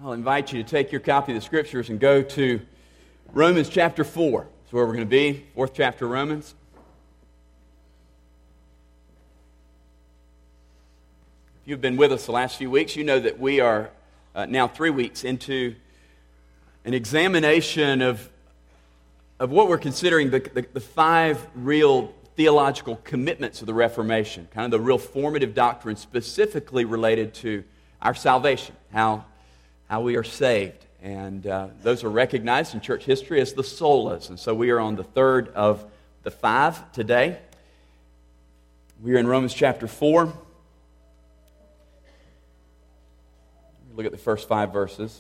I'll invite you to take your copy of the Scriptures and go to Romans chapter 4. That's where we're going to be, fourth chapter of Romans. If you've been with us the last few weeks, you know that we are now 3 weeks into an examination of what we're considering the five real theological commitments of the Reformation, kind of the real formative doctrines specifically related to our salvation, how we are saved. And those are recognized in church history as the solas. And so we are on the third of the five today. We are in Romans chapter 4. Look at the first 5 verses.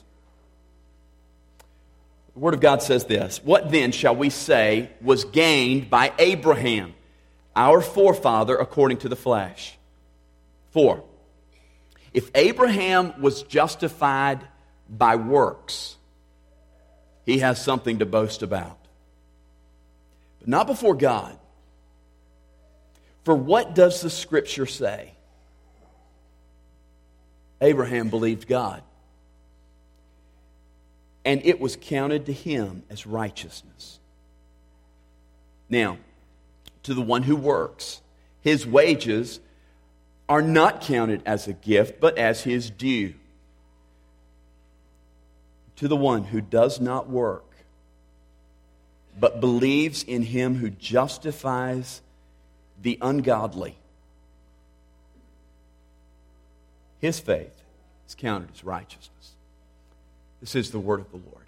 The Word of God says this: "What then shall we say was gained by Abraham, our forefather according to the flesh? For if Abraham was justified by works, he has something to boast about, but not before God. For what does the Scripture say? Abraham believed God, and it was counted to him as righteousness. Now, to the one who works, his wages are not counted as a gift, but as his due. To the one who does not work, but believes in him who justifies the ungodly, his faith is counted as righteousness." This is the word of the Lord.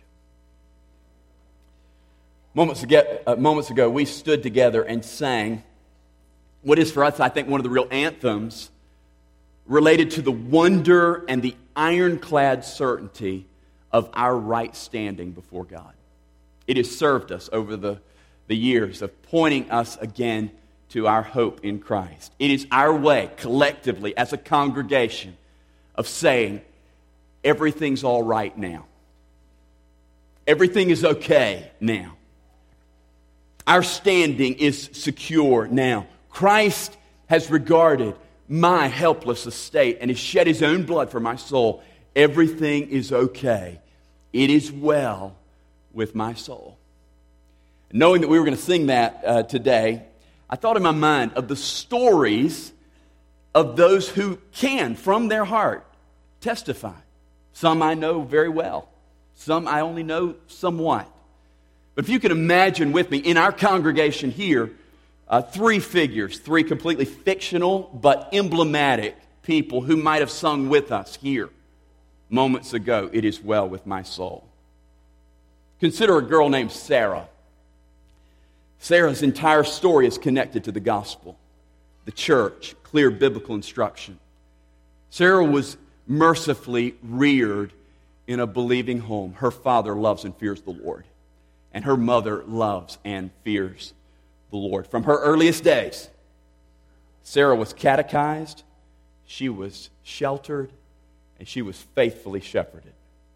Moments ago, we stood together and sang what is for us, I think, one of the real anthems related to the wonder and the ironclad certainty of our right standing before God. It has served us over the years of pointing us again to our hope in Christ. It is our way, collectively, as a congregation, of saying, everything's all right now. Everything is okay now. Our standing is secure now. Christ has regarded my helpless estate and has shed his own blood for my soul. Everything is okay. It is well with my soul. Knowing that we were going to sing that today, I thought in my mind of the stories of those who can, from their heart, testify. Some I know very well. Some I only know somewhat. But if you can imagine with me, in our congregation here, 3 figures, 3 completely fictional but emblematic people who might have sung with us here moments ago, "It is well with my soul." Consider a girl named Sarah. Sarah's entire story is connected to the gospel, the church, clear biblical instruction. Sarah was mercifully reared in a believing home. Her father loves and fears the Lord, and her mother loves and fears the Lord. From her earliest days, Sarah was catechized, she was sheltered, and she was faithfully shepherded.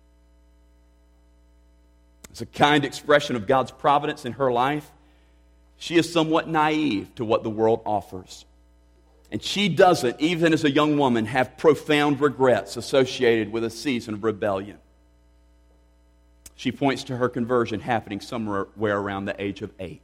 As a kind expression of God's providence in her life, she is somewhat naive to what the world offers. And she doesn't, even as a young woman, have profound regrets associated with a season of rebellion. She points to her conversion happening somewhere around the age of 8.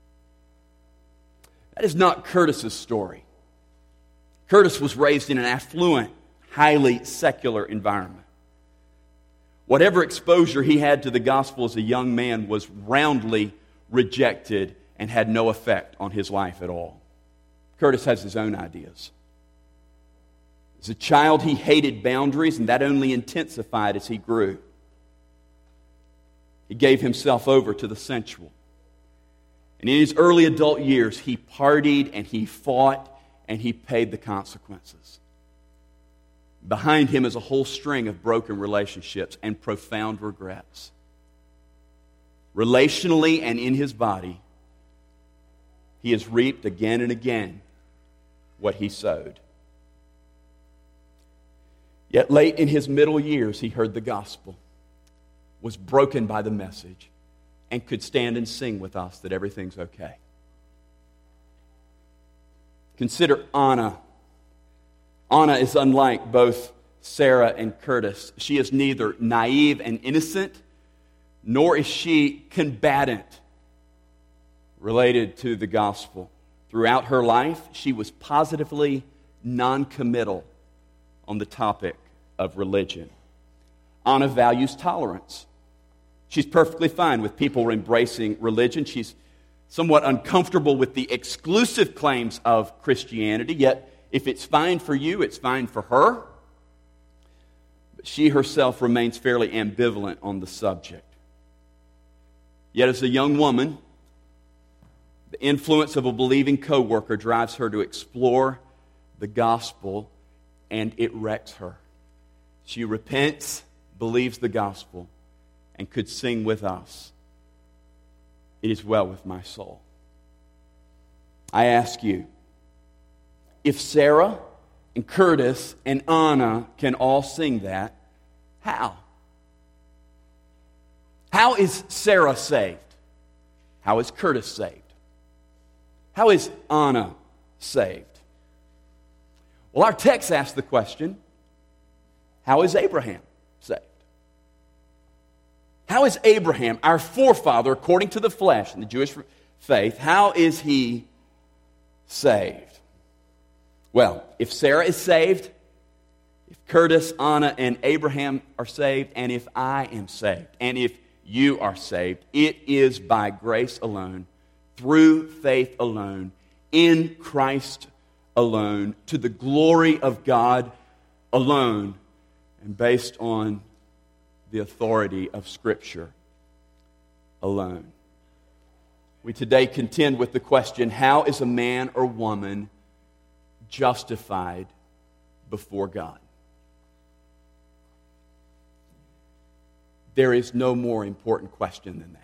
That is not Curtis's story. Curtis was raised in an affluent, highly secular environment. Whatever exposure he had to the gospel as a young man was roundly rejected and had no effect on his life at all. Curtis has his own ideas. As a child, he hated boundaries, and that only intensified as he grew. He gave himself over to the sensual. And in his early adult years, he partied and he fought and he paid the consequences. Behind him is a whole string of broken relationships and profound regrets. Relationally and in his body, he has reaped again and again what he sowed. Yet late in his middle years, he heard the gospel, was broken by the message, and could stand and sing with us that everything's okay. Consider Anna. Anna is unlike both Sarah and Curtis. She is neither naive and innocent, nor is she combatant related to the gospel. Throughout her life, she was positively non-committal on the topic of religion. Anna values tolerance. She's perfectly fine with people embracing religion. She's somewhat uncomfortable with the exclusive claims of Christianity, yet if it's fine for you, it's fine for her. But she herself remains fairly ambivalent on the subject. Yet as a young woman, the influence of a believing coworker drives her to explore the gospel, and it wrecks her. She repents, believes the gospel, and could sing with us, "It is well with my soul." I ask you, if Sarah and Curtis and Anna can all sing that, how? How is Sarah saved? How is Curtis saved? How is Anna saved? Well, our text asks the question, how is Abraham saved? How is Abraham, our forefather according to the flesh in the Jewish faith, how is he saved? Well, if Sarah is saved, if Curtis, Anna, and Abraham are saved, and if I am saved, and if you are saved, it is by grace alone, through faith alone, in Christ alone, to the glory of God alone, and based on the authority of Scripture alone. We today contend with the question, how is a man or woman justified before God? There is no more important question than that.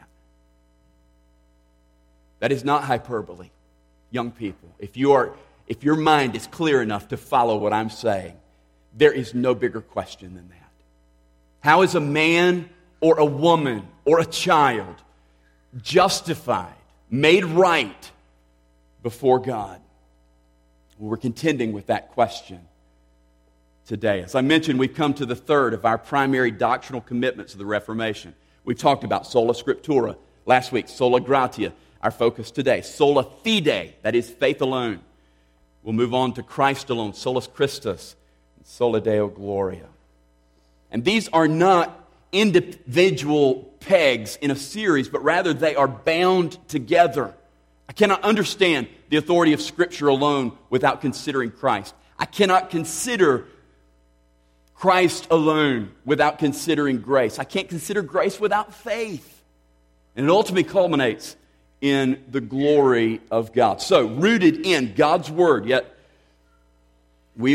That is not hyperbole. Young people, if your mind is clear enough to follow what I'm saying, there is no bigger question than that. How is a man or a woman or a child justified, made right before God? Well, we're contending with that question today. As I mentioned, we've come to the third of our primary doctrinal commitments of the Reformation. We've talked about sola scriptura last week, sola gratia, our focus today, sola fide, that is faith alone. We'll move on to Christ alone, solus Christus, and sola Deo gloria. And these are not individual pegs in a series, but rather they are bound together. I cannot understand the authority of Scripture alone without considering Christ. I cannot consider Christ alone without considering grace. I can't consider grace without faith. And it ultimately culminates in the glory of God. So, rooted in God's Word, yet we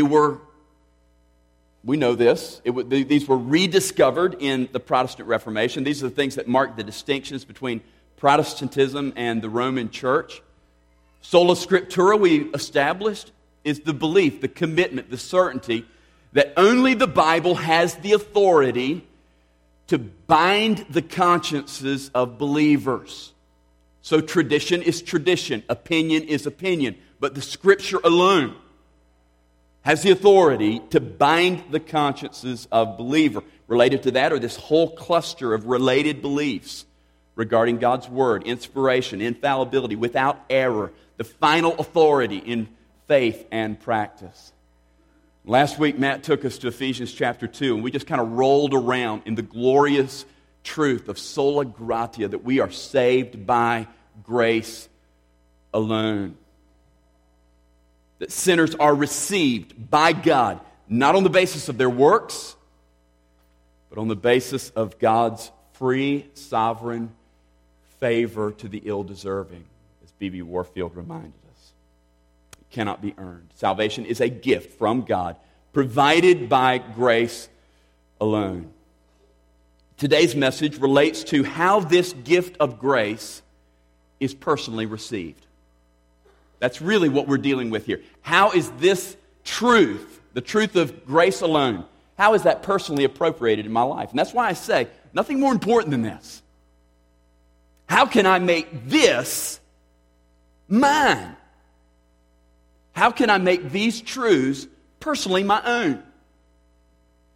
know this. These were rediscovered in the Protestant Reformation. These are the things that mark the distinctions between Protestantism and the Roman Church. Sola Scriptura, we established, is the belief, the commitment, the certainty that only the Bible has the authority to bind the consciences of believers. So tradition is tradition, opinion is opinion, but the Scripture alone has the authority to bind the consciences of believer. Related to that are this whole cluster of related beliefs regarding God's Word, inspiration, infallibility, without error, the final authority in faith and practice. Last week, Matt took us to Ephesians chapter 2, and we just kind of rolled around in the glorious truth of sola gratia, that we are saved by grace alone. That sinners are received by God, not on the basis of their works, but on the basis of God's free, sovereign favor to the ill-deserving, as B.B. Warfield reminded us. It cannot be earned. Salvation is a gift from God, provided by grace alone. Today's message relates to how this gift of grace is personally received. That's really what we're dealing with here. How is this truth, the truth of grace alone, how is that personally appropriated in my life? And that's why I say, nothing more important than this. How can I make this mine? How can I make these truths personally my own?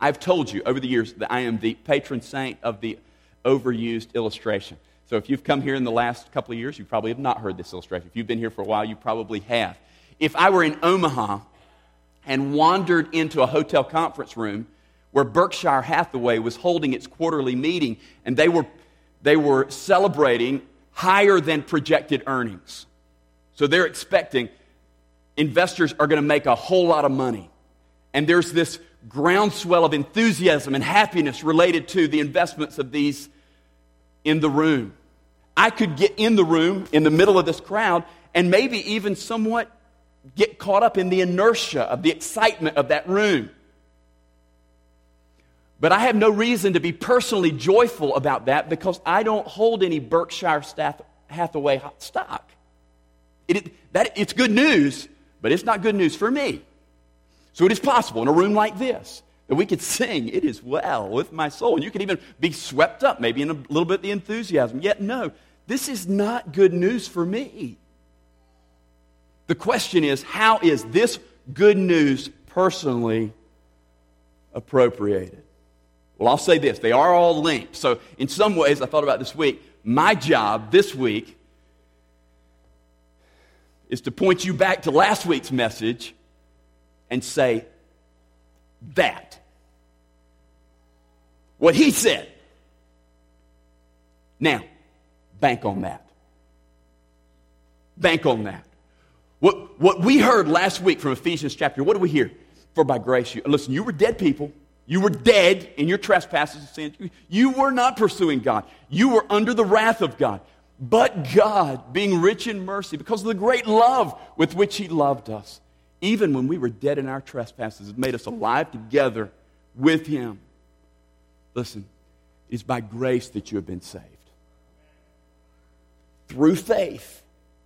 I've told you over the years that I am the patron saint of the overused illustration. So if you've come here in the last couple of years, you probably have not heard this illustration. If you've been here for a while, you probably have. If I were in Omaha and wandered into a hotel conference room where Berkshire Hathaway was holding its quarterly meeting, and they were celebrating higher than projected earnings. So they're expecting investors are going to make a whole lot of money. And there's this groundswell of enthusiasm and happiness related to the investments of these in the room. I could get in the room in the middle of this crowd and maybe even somewhat get caught up in the inertia of the excitement of that room. But I have no reason to be personally joyful about that because I don't hold any Berkshire Hathaway stock. It's good news, but it's not good news for me. So it is possible in a room like this that we could sing, "It is well with my soul." And you could even be swept up maybe in a little bit of the enthusiasm. Yet no, this is not good news for me. The question is, how is this good news personally appropriated? Well, I'll say this. They are all linked. So in some ways, I thought about this week, my job this week is to point you back to last week's message and say, that. What he said. Now, bank on that. Bank on that. What we heard last week from Ephesians chapter, what do we hear? For by grace, listen, you were dead people. You were dead in your trespasses and sins. You were not pursuing God. You were under the wrath of God. But God, being rich in mercy, because of the great love with which He loved us, even when we were dead in our trespasses, has made us alive together with Him. Listen, it's by grace that you have been saved. Through faith.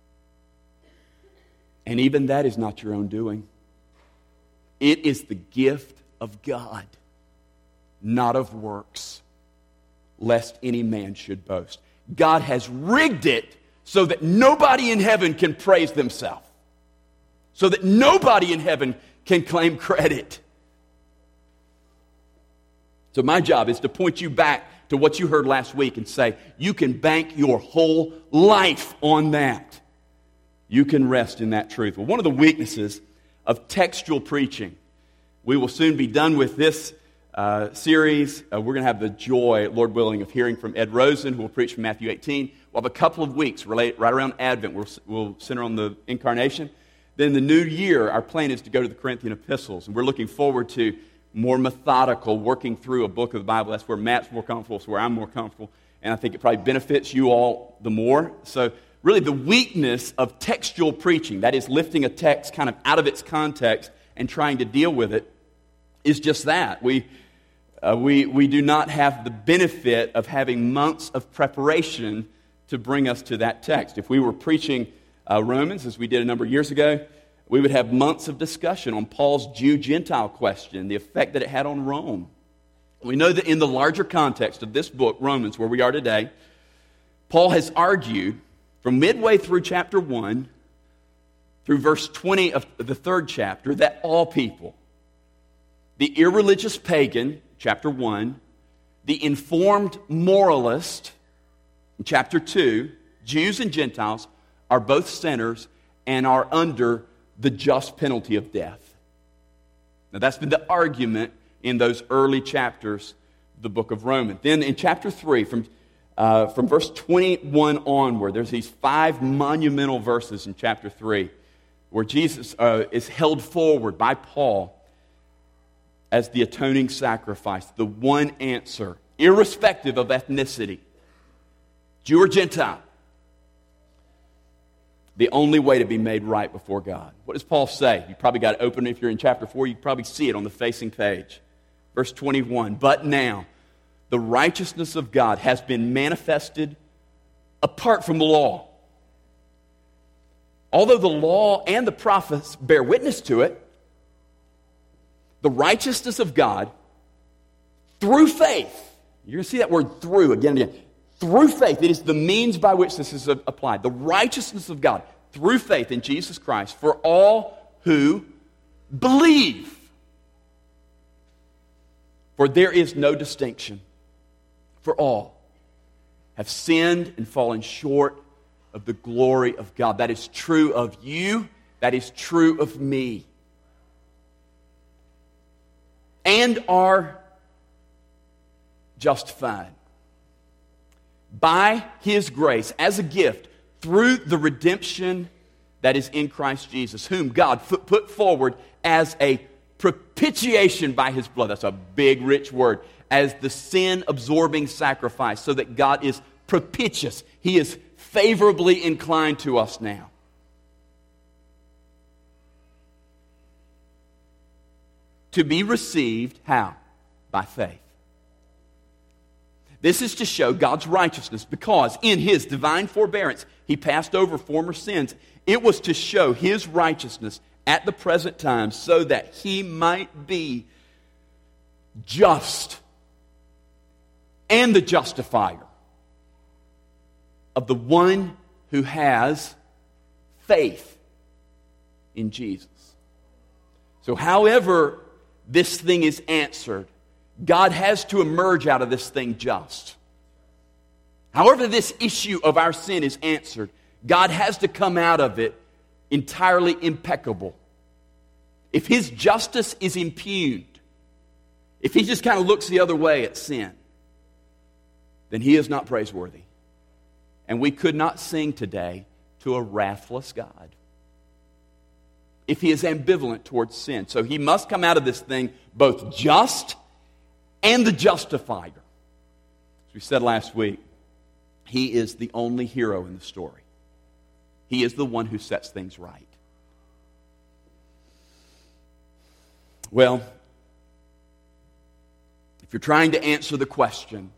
And even that is not your own doing. It is the gift of God, not of works, lest any man should boast. God has rigged it so that nobody in heaven can praise themselves. So that nobody in heaven can claim credit. So my job is to point you back to what you heard last week and say, you can bank your whole life on that. You can rest in that truth. Well, one of the weaknesses of textual preaching, we will soon be done with this series. We're going to have the joy, Lord willing, of hearing from Ed Rosen, who will preach from Matthew 18. We'll have a couple of weeks right around Advent. We'll center on the incarnation. Then the new year, our plan is to go to the Corinthian epistles. And we're looking forward to more methodical working through a book of the Bible. That's where Matt's more comfortable. It's where I'm more comfortable. And I think it probably benefits you all the more. So really the weakness of textual preaching, that is lifting a text kind of out of its context and trying to deal with it, is just that. We do not have the benefit of having months of preparation to bring us to that text. If we were preaching Romans, as we did a number of years ago, we would have months of discussion on Paul's Jew-Gentile question, the effect that it had on Rome. We know that in the larger context of this book, Romans, where we are today, Paul has argued from midway through chapter 1 through verse 20 of the third chapter that all people, the irreligious pagan, chapter 1, the informed moralist, in chapter 2, Jews and Gentiles are both sinners and are under the just penalty of death. Now that's been the argument in those early chapters of the book of Romans. Then in chapter 3, from verse 21 onward, there's these 5 monumental verses in chapter 3 where Jesus is held forward by Paul as the atoning sacrifice, the one answer, irrespective of ethnicity, Jew or Gentile, the only way to be made right before God. What does Paul say? You probably got to open it. If you're in chapter 4, you can probably see it on the facing page. Verse 21, but now the righteousness of God has been manifested apart from the law. Although the law and the prophets bear witness to it, the righteousness of God through faith. You're going to see that word through again and again. Through faith, it is the means by which this is applied. The righteousness of God through faith in Jesus Christ for all who believe. For there is no distinction, for all have sinned and fallen short of the glory of God. That is true of you. That is true of me. And are justified by His grace as a gift through the redemption that is in Christ Jesus, whom God put forward as a propitiation by His blood. That's a big, rich word. As the sin-absorbing sacrifice, so that God is propitious. He is favorably inclined to us now. To be received, how? By faith. This is to show God's righteousness, because in His divine forbearance, He passed over former sins. It was to show His righteousness at the present time, so that He might be just and the justifier of the one who has faith in Jesus. So however this thing is answered, God has to emerge out of this thing just. However this issue of our sin is answered, God has to come out of it entirely impeccable. If His justice is impugned, if He just kind of looks the other way at sin, then He is not praiseworthy. And we could not sing today to a wrathless God if He is ambivalent towards sin. So He must come out of this thing both just and the justifier. As we said last week, He is the only hero in the story. He is the one who sets things right. Well, if you're trying to answer the question,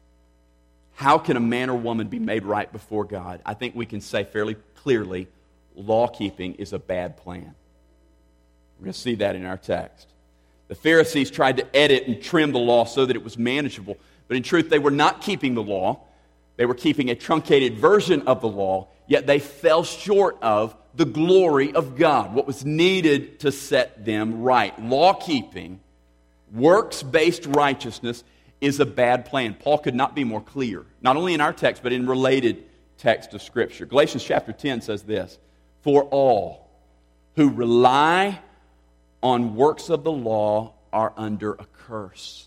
how can a man or woman be made right before God? I think we can say fairly clearly, law-keeping is a bad plan. We're going to see that in our text. The Pharisees tried to edit and trim the law so that it was manageable, but in truth, they were not keeping the law. They were keeping a truncated version of the law, yet they fell short of the glory of God, what was needed to set them right. Law-keeping, works-based righteousness is a bad plan. Paul could not be more clear, not only in our text, but in related texts of Scripture. Galatians chapter 10 says this, "For all who rely on works of the law are under a curse.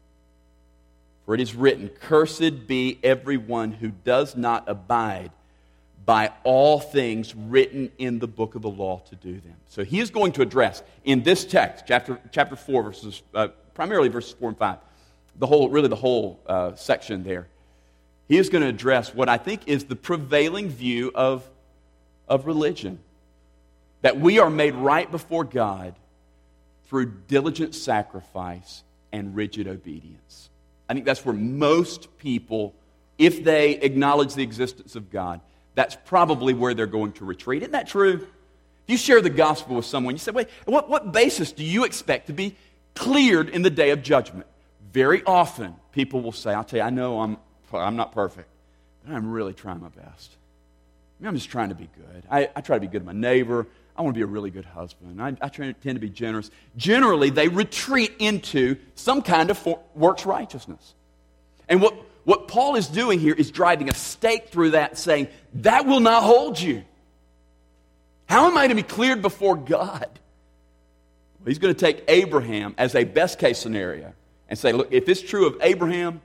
For it is written, Cursed be everyone who does not abide by all things written in the book of the law to do them." So he is going to address in this text, chapter 4, primarily verses 4 and 5, the whole section there. He is going to address what I think is the prevailing view of religion. That we are made right before God through diligent sacrifice and rigid obedience. I think that's where most people, if they acknowledge the existence of God, that's probably where they're going to retreat. Isn't that true? If you share the gospel with someone, you say, wait, what basis do you expect to be cleared in the day of judgment? Very often, people will say, I'll tell you, I know I'm not perfect, but I'm really trying my best. I'm just trying to be good. I try to be good to my neighbor. I want to be a really good husband. I tend to be generous. Generally, they retreat into some kind of works righteousness. And what Paul is doing here is driving a stake through that, saying, that will not hold you. How am I to be cleared before God? Well, he's going to take Abraham as a best case scenario and say, look, if it's true of Abraham,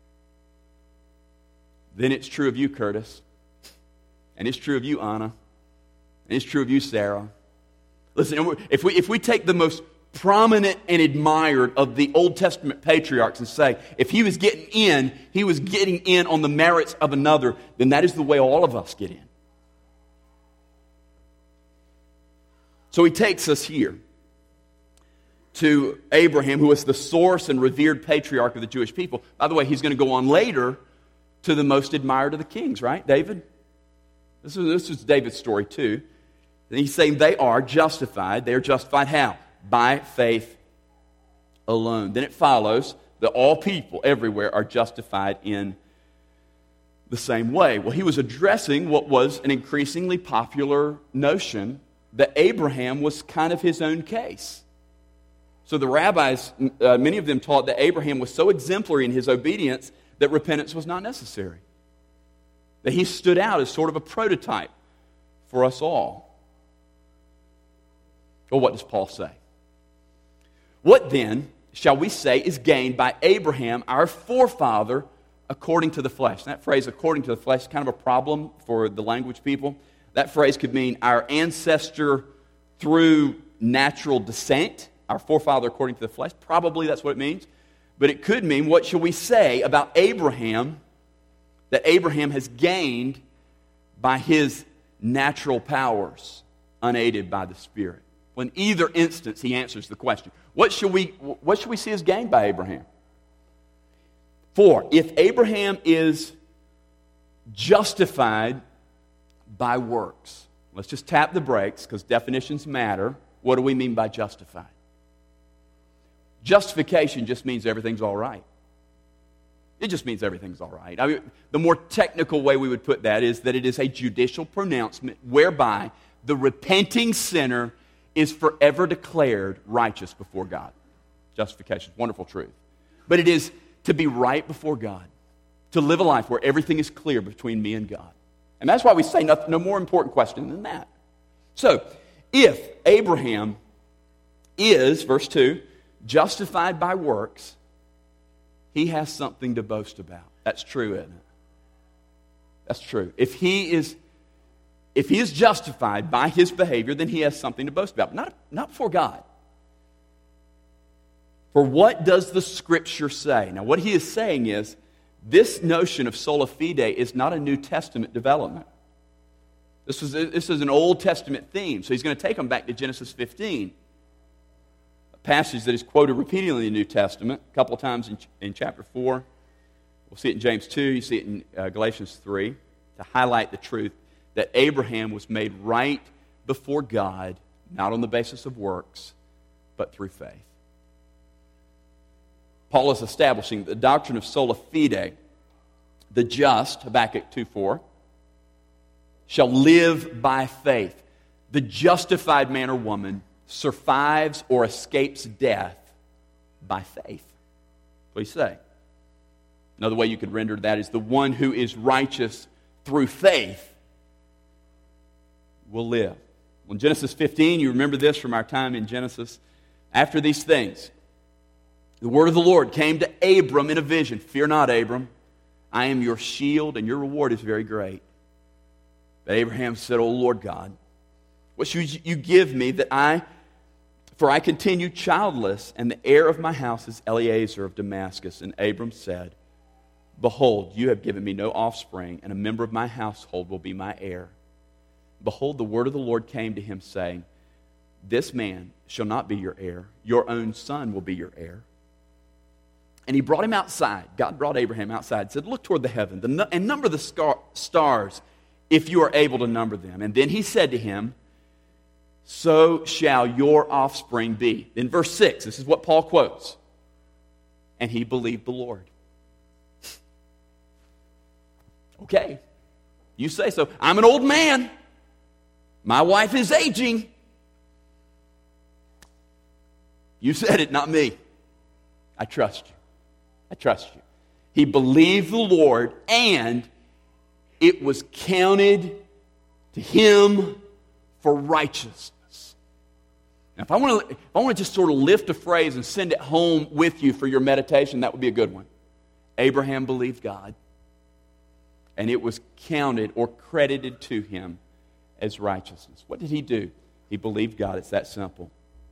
then it's true of you, Curtis. And it's true of you, Anna. And it's true of you, Sarah. Listen, if we take the most prominent and admired of the Old Testament patriarchs and say, if he was getting in on the merits of another, then that is the way all of us get in. So he takes us here to Abraham, who was the source and revered patriarch of the Jewish people. By the way, he's going to go on later to the most admired of the kings, right? David? This is David's story too. And he's saying they are justified. They are justified how? By faith alone. Then it follows that all people everywhere are justified in the same way. Well, he was addressing what was an increasingly popular notion that Abraham was kind of his own case. So the rabbis, many of them taught that Abraham was so exemplary in his obedience that repentance was not necessary. That he stood out as sort of a prototype for us all. Well, what does Paul say? What then shall we say is gained by Abraham, our forefather, according to the flesh? And that phrase, according to the flesh, is kind of a problem for the language people. That phrase could mean our ancestor through natural descent, our forefather according to the flesh. Probably that's what it means. But it could mean, what shall we say about Abraham that Abraham has gained by his natural powers, unaided by the Spirit? Well, in either instance, he answers the question. What should we see as gained by Abraham? For if Abraham is justified by works, let's just tap the brakes because definitions matter. What do we mean by justified? Justification just means everything's all right. It just means everything's all right. I mean, the more technical way we would put that is that it is a judicial pronouncement whereby the repenting sinner is forever declared righteous before God. Justification, wonderful truth. But it is to be right before God, to live a life where everything is clear between me and God. And that's why we say no more important question than that. So, if Abraham is, verse 2, justified by works, he has something to boast about. That's true, isn't it? That's true. If he is justified by his behavior, then he has something to boast about. Not before God. For what does the Scripture say? Now, what he is saying is, this notion of sola fide is not a New Testament development. This is an Old Testament theme. So he's going to take them back to Genesis 15. A passage that is quoted repeatedly in the New Testament, a couple of times in chapter 4. We'll see it in James 2. You see it in Galatians 3, to highlight the truth that Abraham was made right before God, not on the basis of works, but through faith. Paul is establishing the doctrine of sola fide. The just, Habakkuk 2:4, shall live by faith. The justified man or woman survives or escapes death by faith. What do you say? Another way you could render that is the one who is righteous through faith will live. Well, in Genesis 15, you remember this from our time in Genesis. After these things, the word of the Lord came to Abram in a vision. Fear not, Abram. I am your shield, and your reward is very great. But Abraham said, O Lord God, what should you give me for I continue childless, and the heir of my house is Eliezer of Damascus. And Abram said, Behold, you have given me no offspring, and a member of my household will be my heir. Behold, the word of the Lord came to him, saying, This man shall not be your heir. Your own son will be your heir. And he brought him outside. God brought Abraham outside and said, Look toward the heaven and number the stars if you are able to number them. And then he said to him, So shall your offspring be. In verse 6, this is what Paul quotes. And he believed the Lord. Okay, you say so. I'm an old man. My wife is aging. You said it, not me. I trust you. I trust you. He believed the Lord, and it was counted to him for righteousness. Now, if I want to just sort of lift a phrase and send it home with you for your meditation, that would be a good one. Abraham believed God, and it was counted or credited to him as righteousness. What did he do? He believed God. It's that simple.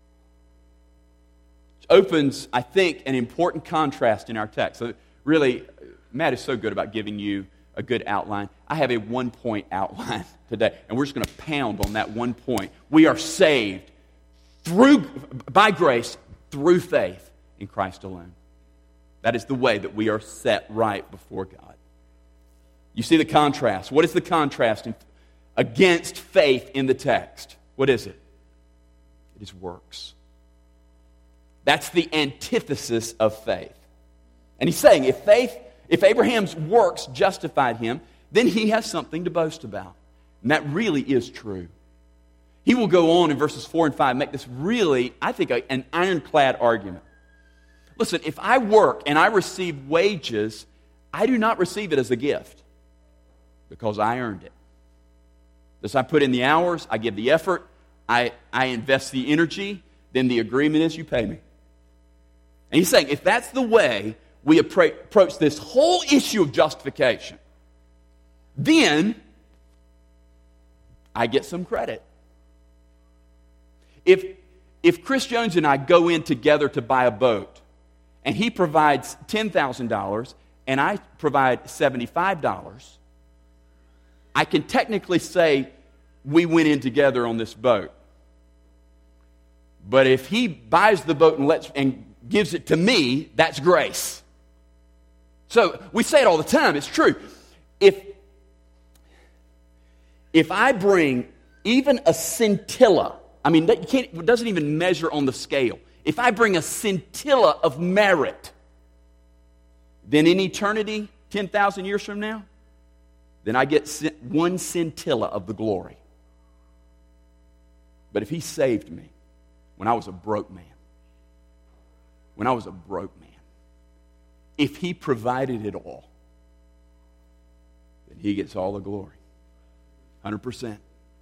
Which opens, I think, an important contrast in our text. So really, Matt is so good about giving you a good outline. I have a one-point outline today, and we're just going to pound on that one point. We are saved by grace through faith in Christ alone. That is the way that we are set right before God. You see the contrast. What is the contrast against faith in the text? What is it? It is works. That's the antithesis of faith. And he's saying if Abraham's works justified him, then he has something to boast about. And that really is true. He will go on in verses 4 and 5, make this really, I think, an ironclad argument. Listen, if I work and I receive wages, I do not receive it as a gift because I earned it. Thus, I put in the hours, I give the effort, I invest the energy, then the agreement is you pay me. And he's saying, if that's the way we approach this whole issue of justification, then I get some credit. If Chris Jones and I go in together to buy a boat, and he provides $10,000 and I provide $75, I can technically say we went in together on this boat. But if he buys the boat and gives it to me, that's grace. So we say it all the time, it's true. If I bring even a scintilla, I mean, it doesn't even measure on the scale. If I bring a scintilla of merit, then in eternity, 10,000 years from now, then I get one scintilla of the glory. But if he saved me when I was a broke man, if he provided it all, then he gets all the glory. 100%.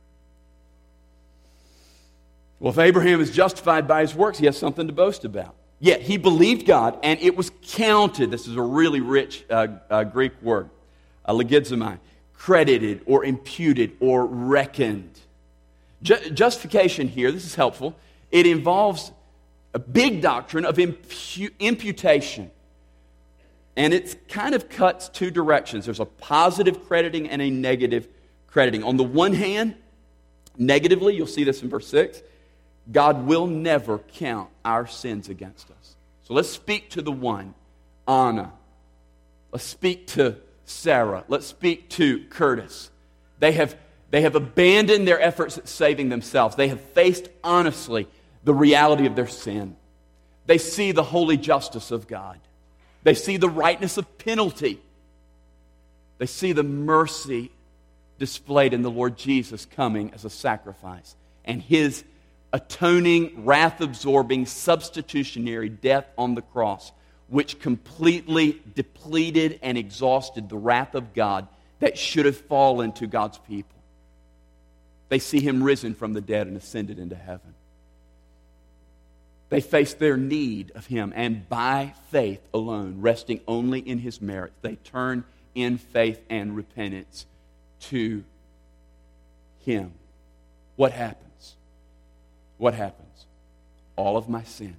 Well, if Abraham is justified by his works, he has something to boast about. Yet he believed God, and it was counted. This is a really rich Greek word, logizomai, credited or imputed or reckoned. Justification here, this is helpful. It involves a big doctrine of imputation. And it kind of cuts two directions. There's a positive crediting and a negative crediting. On the one hand, negatively, you'll see this in verse 6, God will never count our sins against us. So let's speak to the one, Anna. Let's speak to Sarah. Let's speak to Curtis. They have abandoned their efforts at saving themselves. They have faced honestly the reality of their sin. They see the holy justice of God. They see the rightness of penalty. They see the mercy displayed in the Lord Jesus coming as a sacrifice and his atoning, wrath-absorbing, substitutionary death on the cross, which completely depleted and exhausted the wrath of God that should have fallen to God's people. They see him risen from the dead and ascended into heaven. They face their need of him, and by faith alone, resting only in his merit, they turn in faith and repentance to him. What happens? What happens? All of my sin,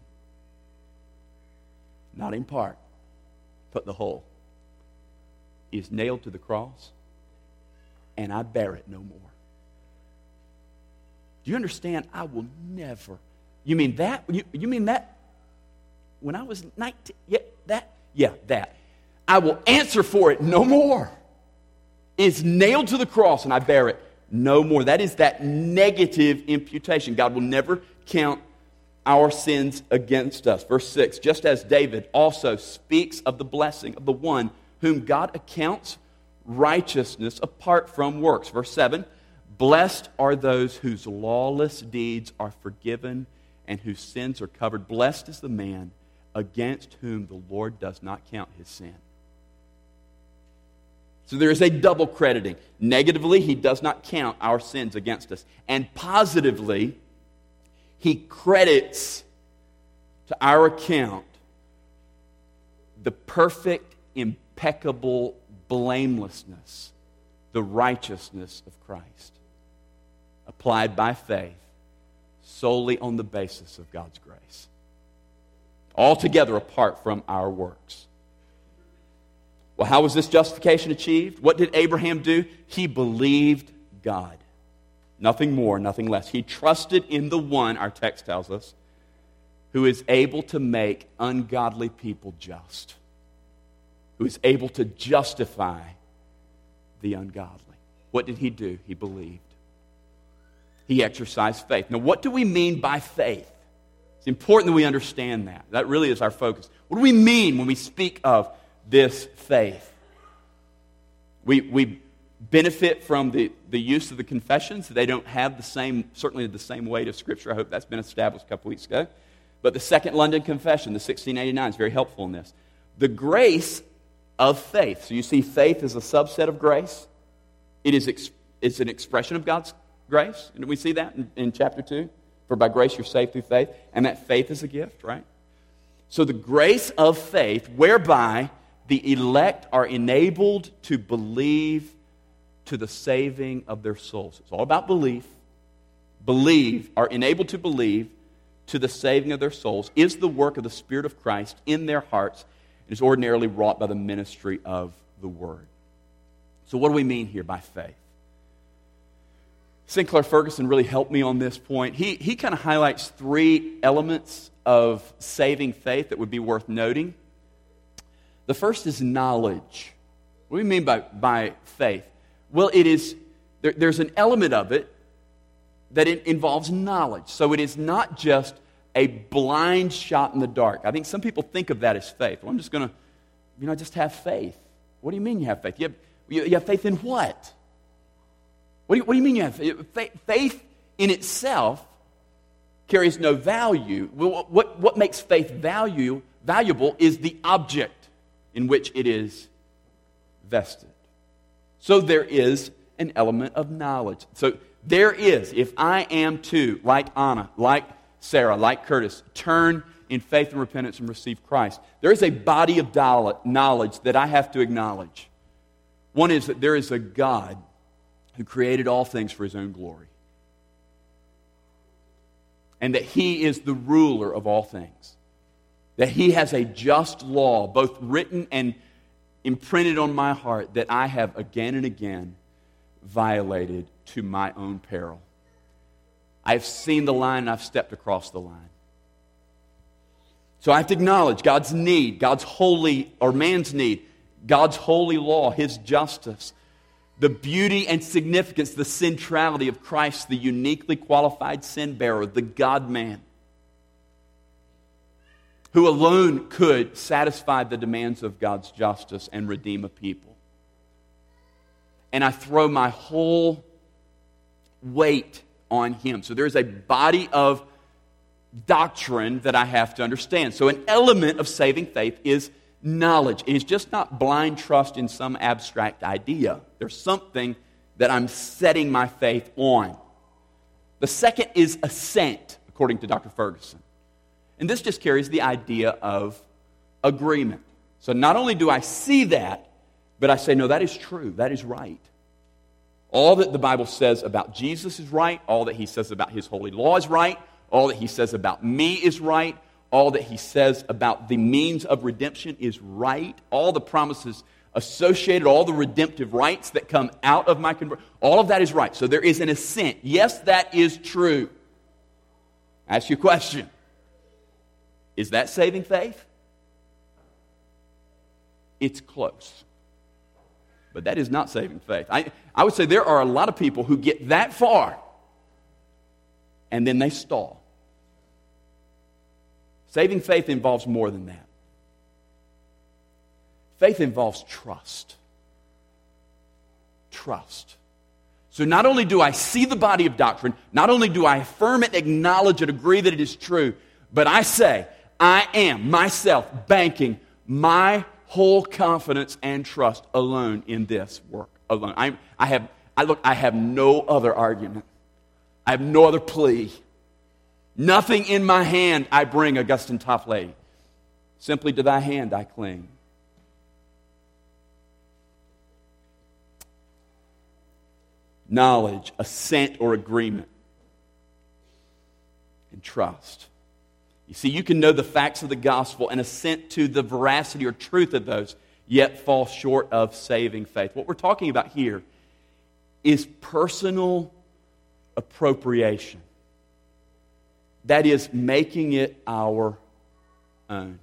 not in part, but the whole, is nailed to the cross, and I bear it no more. Do you understand? I will never. You mean that? You mean that? When I was 19? Yeah, that? Yeah, that. I will answer for it no more. It's nailed to the cross, and I bear it no more. That is that negative imputation. God will never count our sins against us. Verse 6, just as David also speaks of the blessing of the one whom God accounts righteousness apart from works. Verse 7, blessed are those whose lawless deeds are forgiven and whose sins are covered. Blessed is the man against whom the Lord does not count his sin. So there is a double crediting. Negatively, he does not count our sins against us. And positively, he credits to our account the perfect, impeccable blamelessness, the righteousness of Christ, applied by faith solely on the basis of God's grace, altogether apart from our works. Well, how was this justification achieved? What did Abraham do? He believed God. Nothing more, nothing less. He trusted in the one, our text tells us, who is able to make ungodly people just, who is able to justify the ungodly. What did he do? He believed. He exercised faith. Now, what do we mean by faith? It's important that we understand that. That really is our focus. What do we mean when we speak of this faith? We benefit from the use of the confessions. They don't have certainly the same weight of Scripture. I hope that's been established a couple weeks ago. But the Second London Confession, the 1689, is very helpful in this. The grace of faith. So you see faith is a subset of grace. It's an expression of God's grace. And we see that in chapter 2. For by grace you're saved through faith. And that faith is a gift, right? So the grace of faith, whereby the elect are enabled to believe to the saving of their souls. It's all about belief. Are enabled to believe to the saving of their souls, is the work of the Spirit of Christ in their hearts, and is ordinarily wrought by the ministry of the Word. So what do we mean here by faith? Sinclair Ferguson really helped me on this point. He kind of highlights 3 elements of saving faith that would be worth noting. The first is knowledge. What do we mean by faith? Well, there's an element of it that it involves knowledge. So it is not just a blind shot in the dark. I think some people think of that as faith. Well, I'm just going to, just have faith. What do you mean you have faith? You have faith in what? What do you mean you have faith? Faith in itself carries no value. What makes faith valuable is the object in which it is vested. So there is an element of knowledge. So there is, if I am to, like Anna, like Sarah, like Curtis, turn in faith and repentance and receive Christ, there is a body of knowledge that I have to acknowledge. One is that there is a God who created all things for His own glory. And that He is the ruler of all things. That He has a just law, both written and imprinted on my heart, that I have again and again violated to my own peril. I've seen the line and I've stepped across the line. So I have to acknowledge God's need, God's holy, or man's need, God's holy law, His justice, the beauty and significance, the centrality of Christ, the uniquely qualified sin bearer, the God-man, who alone could satisfy the demands of God's justice and redeem a people. And I throw my whole weight on Him. So there's a body of doctrine that I have to understand. So an element of saving faith is knowledge. It is just not blind trust in some abstract idea. There's something that I'm setting my faith on. The second is assent, according to Dr. Ferguson. And this just carries the idea of agreement. So not only do I see that, but I say, no, that is true. That is right. All that the Bible says about Jesus is right. All that He says about His holy law is right. All that He says about me is right. All that He says about the means of redemption is right. All the promises associated, all the redemptive rights that come out of my conversion, all of that is right. So there is an assent. Yes, that is true. I ask you a question. Is that saving faith? It's close. But that is not saving faith. I would say there are a lot of people who get that far and then they stall. Saving faith involves more than that. Faith involves trust. Trust. So not only do I see the body of doctrine, not only do I affirm it, acknowledge it, agree that it is true, but I say, I am myself banking my whole confidence and trust alone in this work alone. I have no other argument. I have no other plea. Nothing in my hand I bring, Augustine Toplady. Simply to thy hand I cling. Knowledge, assent, or agreement, and trust. You see, you can know the facts of the gospel and assent to the veracity or truth of those, yet fall short of saving faith. What we're talking about here is personal appropriation. That is, making it our own.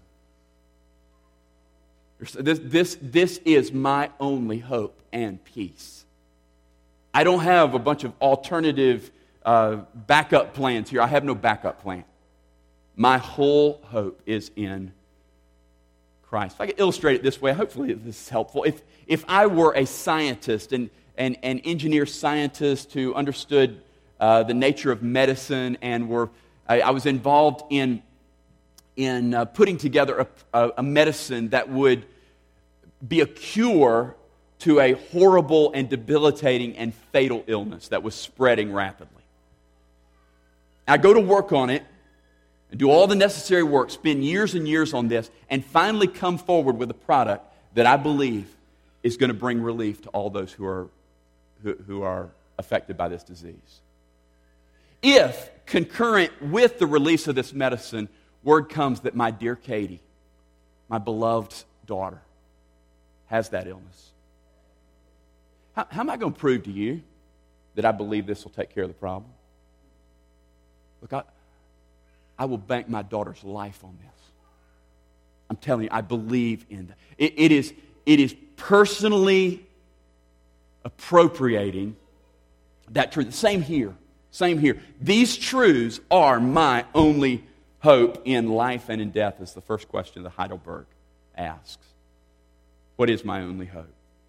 This is my only hope and peace. I don't have a bunch of alternative backup plans here. I have no backup plan. My whole hope is in Christ. If I could illustrate it this way, hopefully this is helpful. If I were a scientist and and engineers, scientists who understood the nature of medicine, and I was involved in putting together a medicine that would be a cure to a horrible and debilitating and fatal illness that was spreading rapidly. I go to work on it and do all the necessary work, spend years and years on this, and finally come forward with a product that I believe is going to bring relief to all those who are affected by this disease. If, concurrent with the release of this medicine, word comes that my dear Katie, my beloved daughter, has that illness, how am I going to prove to you that I believe this will take care of the problem? Look, I will bank my daughter's life on this. I'm telling you, I believe in that. It is personally appropriating that truth. Same here. These truths are my only hope in life and in death, is the first question that Heidelberg asks. What is my only hope?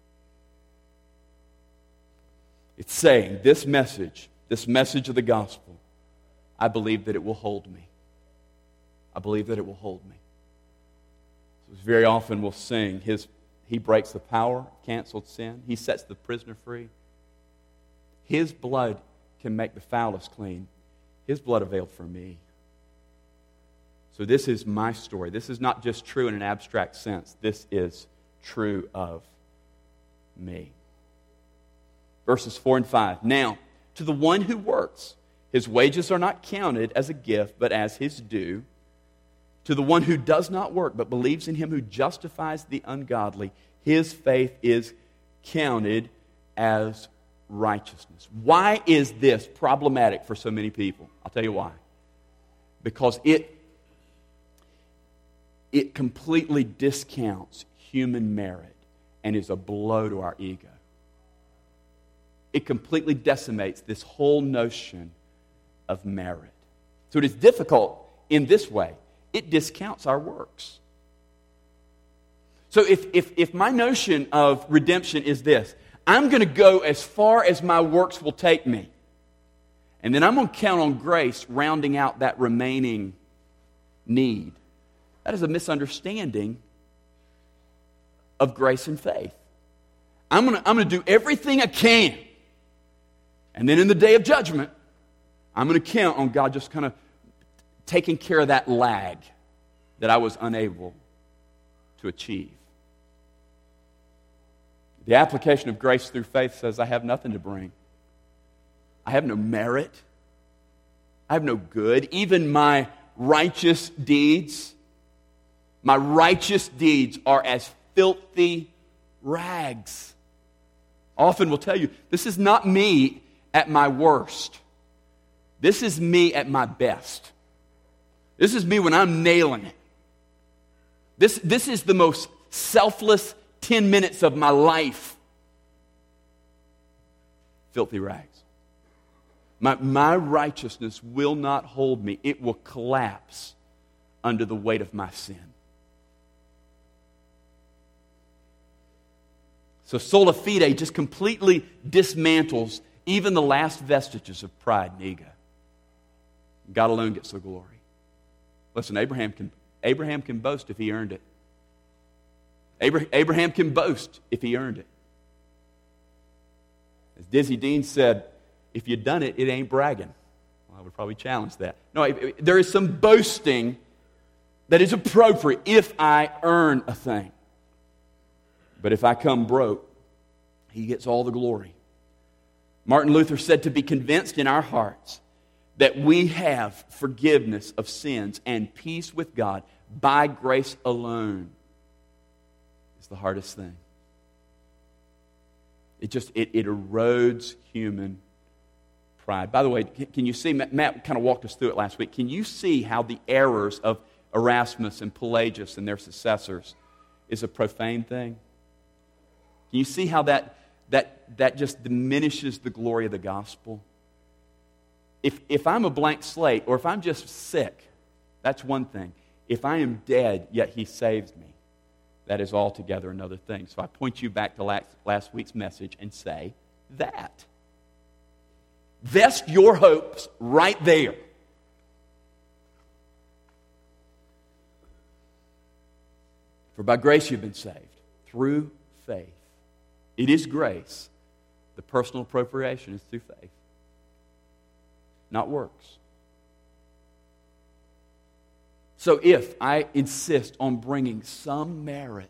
It's saying this message of the gospel, I believe that it will hold me. I believe that it will hold me. So very often we'll sing, He breaks the power of canceled sin. He sets the prisoner free. His blood can make the foulest clean. His blood availed for me. So this is my story. This is not just true in an abstract sense. This is true of me. Verses 4 and 5. Now, to the one who works, his wages are not counted as a gift, but as his due. To the one who does not work, but believes in him who justifies the ungodly, his faith is counted as righteousness. Why is this problematic for so many people? I'll tell you why. Because it completely discounts human merit and is a blow to our ego. It completely decimates this whole notion of merit. So it is difficult in this way. It discounts our works. So if my notion of redemption is this, I'm going to go as far as my works will take me, and then I'm going to count on grace rounding out that remaining need, that is a misunderstanding of grace and faith. I'm going to do everything I can, and then in the day of judgment, I'm going to count on God just kind of taking care of that lag that I was unable to achieve. The application of grace through faith says, I have nothing to bring. I have no merit. I have no good. Even my righteous deeds are as filthy rags. Often will tell you, this is not me at my worst. This is me at my best. This is me when I'm nailing it. This is the most selfless 10 minutes of my life. Filthy rags. My righteousness will not hold me. It will collapse under the weight of my sin. So sola fide just completely dismantles even the last vestiges of pride and ego. God alone gets the glory. Listen, Abraham can boast if he earned it. Abraham can boast if he earned it. As Dizzy Dean said, if you've done it, it ain't bragging. Well, I would probably challenge that. No, there is some boasting that is appropriate if I earn a thing. But if I come broke, he gets all the glory. Martin Luther said to be convinced in our hearts that we have forgiveness of sins and peace with God by grace alone is the hardest thing. It erodes human pride. By the way, can you see, Matt kind of walked us through it last week, can you see how the errors of Erasmus and Pelagius and their successors is a profane thing? Can you see how that just diminishes the glory of the gospel? If I'm a blank slate, or if I'm just sick, that's one thing. If I am dead, yet he saves me, that is altogether another thing. So I point you back to last week's message and say, that. Vest your hopes right there. For by grace you've been saved, through faith. It is grace. The personal appropriation is through faith, not works. So if I insist on bringing some merit,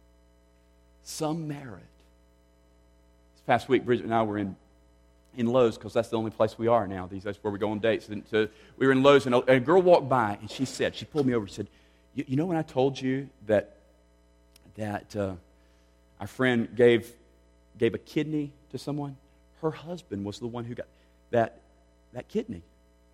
this past week, Bridget and I were in Lowe's, because that's the only place we are now. That's where we go on dates. And so we were in Lowe's, and a girl walked by, and she pulled me over and said, you know when I told you that our friend gave a kidney to someone? Her husband was the one who got that kidney.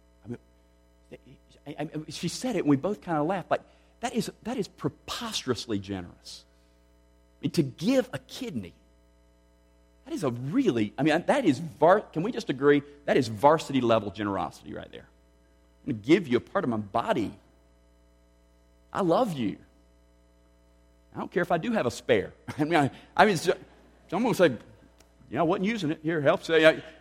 She said it, and we both kind of laughed. Like, that is preposterously generous. To give a kidney, that is can we just agree, that is varsity level generosity right there. I'm going to give you a part of my body. I love you. I don't care if I do have a spare. I'm going to say, I wasn't using it. Here, help.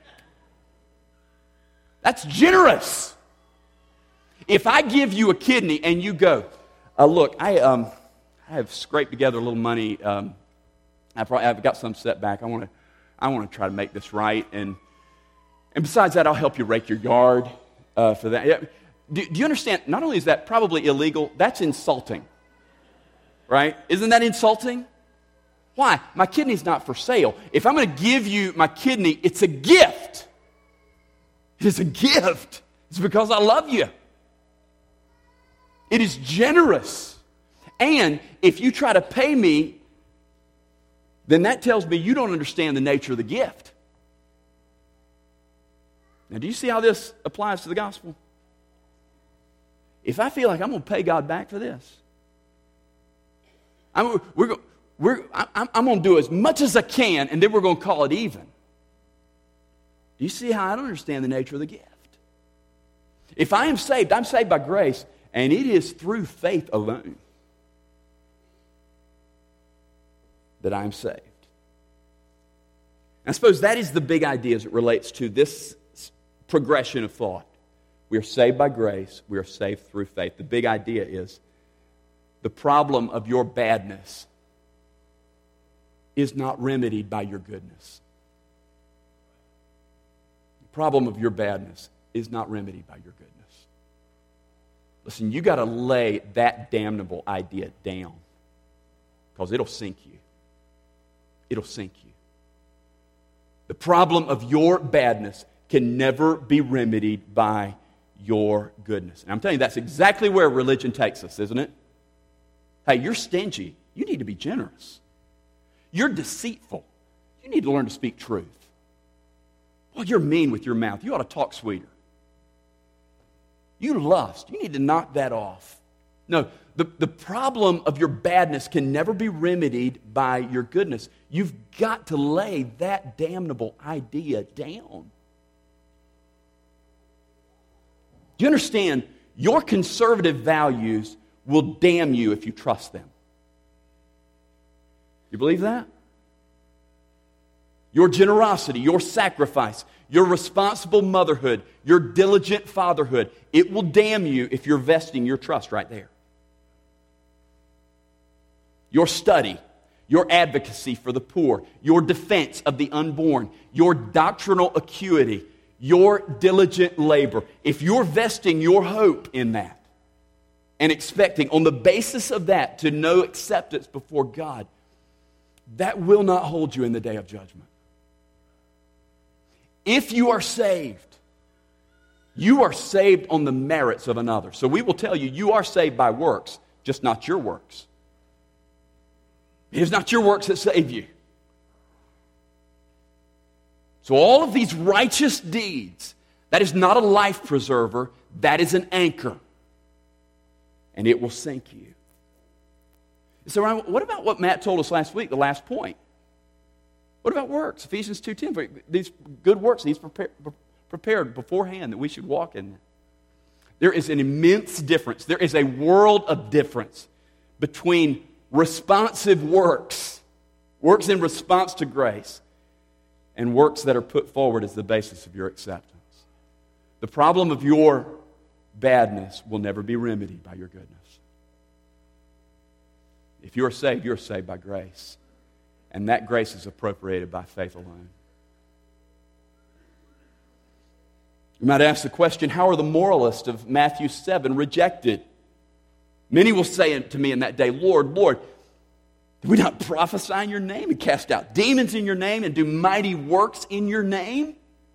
That's generous. If I give you a kidney and you go, look, I have scraped together a little money. I've got some set back. I want to try to make this right. And besides that, I'll help you rake your yard for that. Yeah. Do you understand? Not only is that probably illegal, that's insulting. Right? Isn't that insulting? Why? My kidney's not for sale. If I'm going to give you my kidney, it's a gift. It is a gift. It's because I love you. It is generous. And if you try to pay me, then that tells me you don't understand the nature of the gift. Now, do you see how this applies to the gospel? If I feel like I'm going to pay God back for this, I'm going to do as much as I can, and then we're going to call it even. Do you see how I don't understand the nature of the gift? If I am saved, I'm saved by grace, and it is through faith alone that I'm saved. I suppose that is the big idea as it relates to this progression of thought. We are saved by grace. We are saved through faith. The big idea is the problem of your badness is not remedied by your goodness. The problem of your badness is not remedied by your goodness. Listen, you got to lay that damnable idea down, because it'll sink you. It'll sink you. The problem of your badness can never be remedied by your goodness. And I'm telling you, that's exactly where religion takes us, isn't it? Hey, you're stingy. You need to be generous. You're deceitful. You need to learn to speak truth. Well, you're mean with your mouth. You ought to talk sweeter. You lust. You need to knock that off. No, the problem of your badness can never be remedied by your goodness. You've got to lay that damnable idea down. Do you understand? Your conservative values will damn you if you trust them. You believe that? Your generosity, your sacrifice, your responsible motherhood, your diligent fatherhood, it will damn you if you're vesting your trust right there. Your study, your advocacy for the poor, your defense of the unborn, your doctrinal acuity, your diligent labor, if you're vesting your hope in that and expecting on the basis of that to know acceptance before God, that will not hold you in the day of judgment. If you are saved on the merits of another. So we will tell you, you are saved by works, just not your works. It is not your works that save you. So all of these righteous deeds, that is not a life preserver, that is an anchor. And it will sink you. So what about what Matt told us last week, the last point? What about works? Ephesians 2:10, these good works he's prepared beforehand that we should walk in them. There is an immense difference. There is a world of difference between responsive works in response to grace, and works that are put forward as the basis of your acceptance. The problem of your badness will never be remedied by your goodness. If you're saved by grace. And that grace is appropriated by faith alone. You might ask the question, how are the moralists of Matthew 7 rejected? Many will say to me in that day, Lord, Lord, did we not prophesy in your name and cast out demons in your name and do mighty works in your name?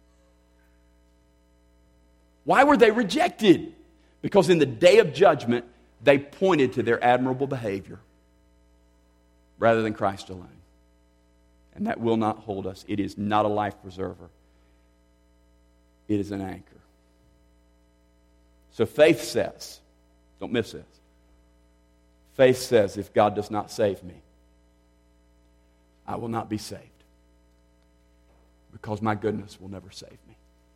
Why were they rejected? Because in the day of judgment, they pointed to their admirable behavior rather than Christ alone. And that will not hold us. It is not a life preserver. It is an anchor. So faith says, don't miss this. Faith says, if God does not save me, I will not be saved. Because my goodness will never save me.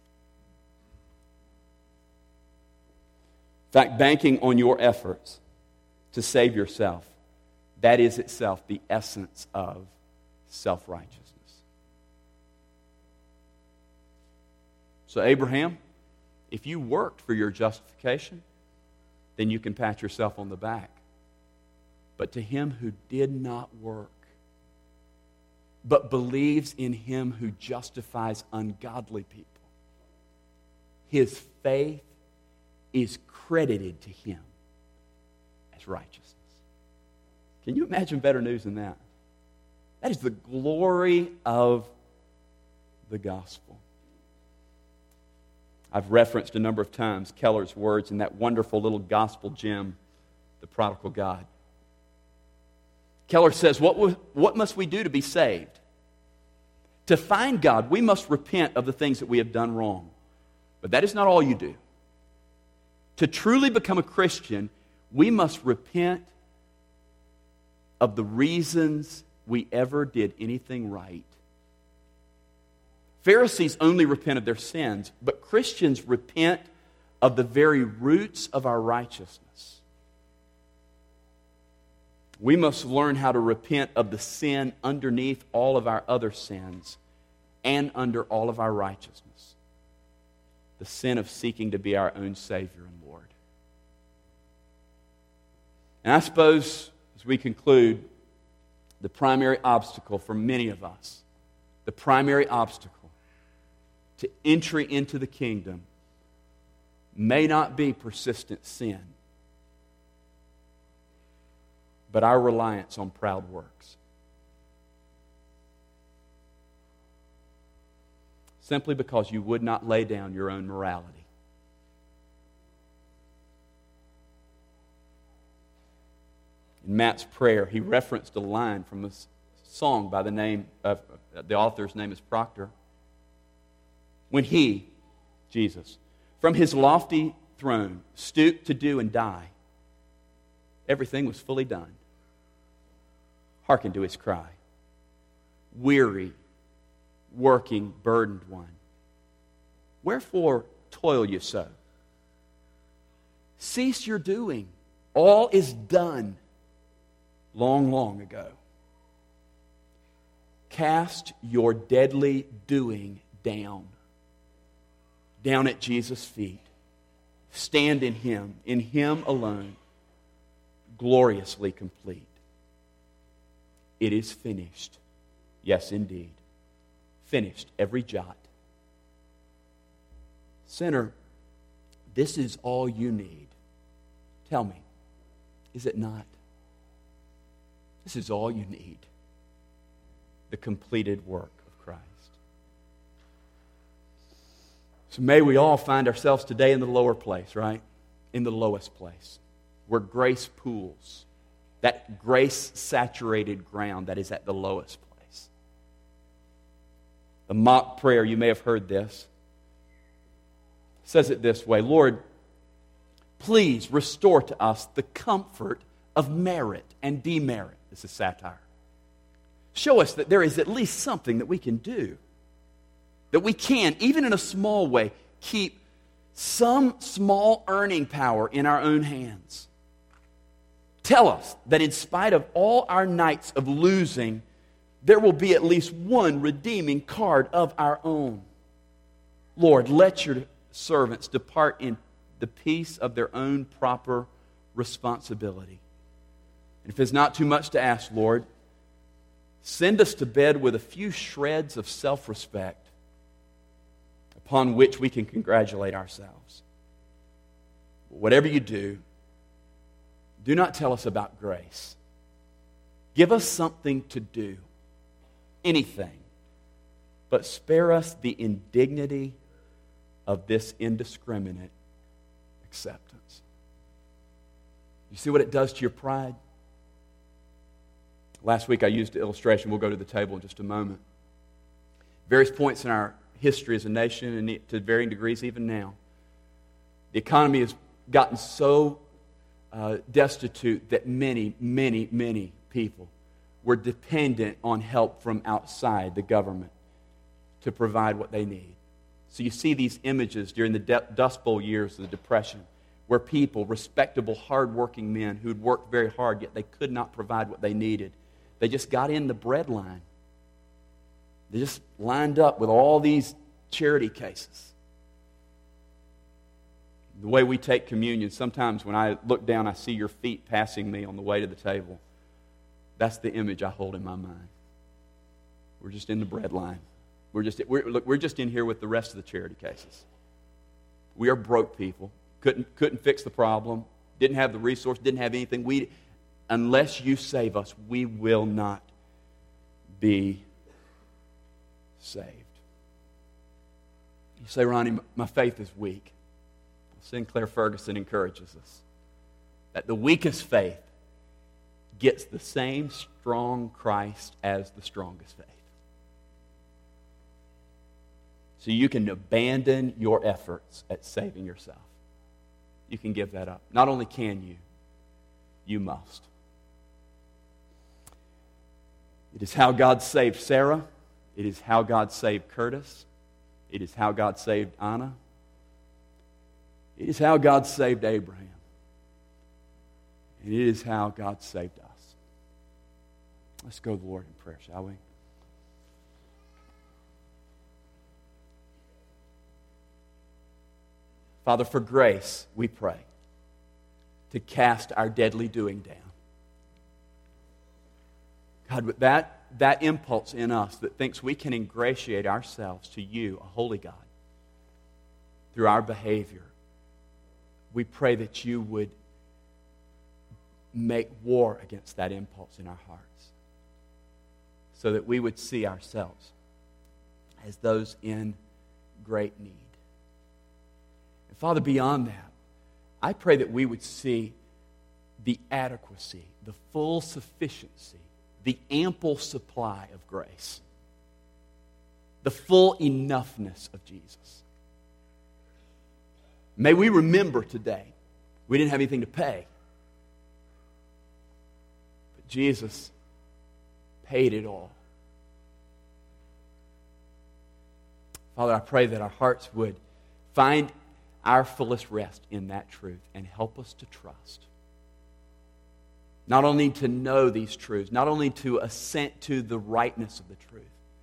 In fact, banking on your efforts to save yourself, that is itself the essence of self-righteousness. So Abraham, if you worked for your justification, then you can pat yourself on the back. But to him who did not work, but believes in him who justifies ungodly people, his faith is credited to him as righteousness. Can you imagine better news than that? That is the glory of the gospel. I've referenced a number of times Keller's words in that wonderful little gospel gem, The Prodigal God. Keller says, what must we do to be saved? To find God, we must repent of the things that we have done wrong. But that is not all you do. To truly become a Christian, we must repent of the reasons we ever did anything right. Pharisees only repent of their sins, but Christians repent of the very roots of our righteousness. We must learn how to repent of the sin underneath all of our other sins and under all of our righteousness. The sin of seeking to be our own Savior and Lord. And I suppose, as we conclude, the primary obstacle for many of us, the primary obstacle to entry into the kingdom may not be persistent sin, but our reliance on proud works. Simply because you would not lay down your own morality. In Matt's prayer, he referenced a line from a song by the name of, the author's name is Proctor. When he, Jesus, from his lofty throne stooped to do and die, everything was fully done. Hearken to his cry. Weary, working, burdened one, wherefore toil you so? Cease your doing. All is done long, long ago. Cast your deadly doing down at Jesus' feet. Stand in Him alone, gloriously complete. It is finished. Yes, indeed. Finished, every jot. Sinner, this is all you need. Tell me, is it not? This is all you need. The completed work of Christ. So may we all find ourselves today in the lower place, right? In the lowest place. Where grace pools. That grace-saturated ground that is at the lowest place. The mock prayer, you may have heard this, says it this way: Lord, please restore to us the comfort of merit and demerit. This is satire. Show us that there is at least something that we can do. That we can, even in a small way, keep some small earning power in our own hands. Tell us that in spite of all our nights of losing, there will be at least one redeeming card of our own. Lord, let your servants depart in the peace of their own proper responsibility. And if it's not too much to ask, Lord, send us to bed with a few shreds of self-respect upon which we can congratulate ourselves. Whatever you do, do not tell us about grace. Give us something to do, anything, but spare us the indignity of this indiscriminate acceptance. You see what it does to your pride? Last week I used an illustration. We'll go to the table in just a moment. Various points in our history as a nation, and to varying degrees even now, the economy has gotten so destitute that many, many, many people were dependent on help from outside the government to provide what they need. So you see these images during the Dust Bowl years of the Depression, where people, respectable, hard-working men who'd worked very hard, yet they could not provide what they needed. They just got in the bread line. They just lined up with all these charity cases. The way we take communion, sometimes when I look down, I see your feet passing me on the way to the table. That's the image I hold in my mind. We're just in the bread line. We're just in here with the rest of the charity cases. We are broke people. Couldn't fix the problem. Didn't have the resource. Didn't have anything. Unless you save us, we will not be saved. You say, Ronnie, my faith is weak. Sinclair Ferguson encourages us that the weakest faith gets the same strong Christ as the strongest faith. So you can abandon your efforts at saving yourself. You can give that up. Not only can you, you must. It is how God saved Sarah. It is how God saved Curtis. It is how God saved Anna. It is how God saved Abraham. And it is how God saved us. Let's go to the Lord in prayer, shall we? Father, for grace, we pray to cast our deadly doing down. God, with that impulse in us that thinks we can ingratiate ourselves to you, a holy God, through our behavior, we pray that you would make war against that impulse in our hearts so that we would see ourselves as those in great need. And Father, beyond that, I pray that we would see the adequacy, the full sufficiency, the ample supply of grace, the full enoughness of Jesus. May we remember today, we didn't have anything to pay, but Jesus paid it all. Father, I pray that our hearts would find our fullest rest in that truth and help us to trust. Not only to know these truths, not only to assent to the rightness of the truth,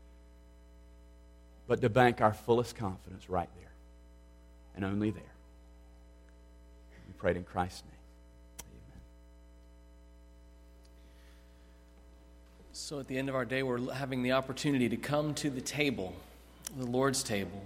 but to bank our fullest confidence right there and only there. We pray it in Christ's name. Amen. So at the end of our day, we're having the opportunity to come to the table, the Lord's table,